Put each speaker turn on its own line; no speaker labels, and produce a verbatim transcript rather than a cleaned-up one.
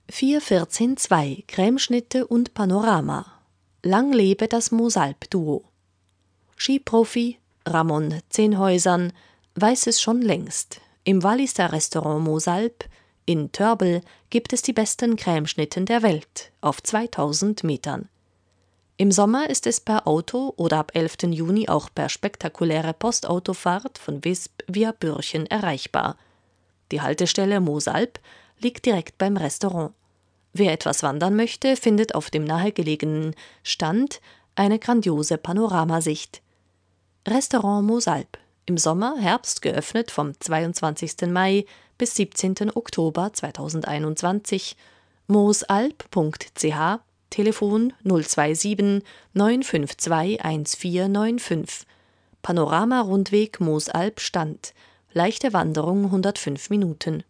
vier vierzehn zwei Cremeschnitte und Panorama. Lang lebe das Mosalp-Duo. Skiprofi Ramon Zehn-Häusern weiß es schon längst. Im Walliser Restaurant Mosalp in Törbel gibt es die besten Cremeschnitten der Welt auf zweitausend Metern. Im Sommer ist es per Auto oder ab elften Juni auch per spektakuläre Postautofahrt von Visp via Bürchen erreichbar. Die Haltestelle Mosalp liegt direkt beim Restaurant. Wer etwas wandern möchte, findet auf dem nahegelegenen Stand eine grandiose Panoramasicht. Restaurant Mosalp, im Sommer, Herbst geöffnet vom zweiundzwanzigsten Mai bis siebzehnten Oktober zweitausendeinundzwanzig, mosalp punkt c h, Telefon null zwei sieben neun fünf zwei eins vier neun fünf. Panorama-Rundweg Mosalp Stand, leichte Wanderung hundertfünf Minuten.